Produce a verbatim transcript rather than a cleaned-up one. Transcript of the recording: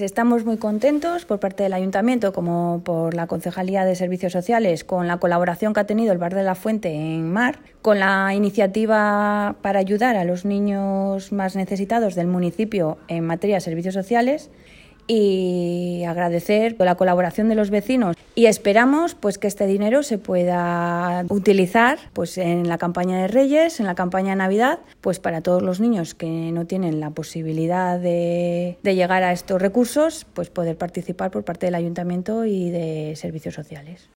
Estamos muy contentos por parte del Ayuntamiento como por la Concejalía de Servicios Sociales con la colaboración que ha tenido el Bar de la Fuente en Mar, con la iniciativa para ayudar a los niños más necesitados del municipio en materia de servicios sociales, y agradecer la colaboración de los vecinos, y esperamos pues que este dinero se pueda utilizar pues en la campaña de Reyes, en la campaña de Navidad, pues para todos los niños que no tienen la posibilidad de, de llegar a estos recursos, pues poder participar por parte del Ayuntamiento y de Servicios Sociales.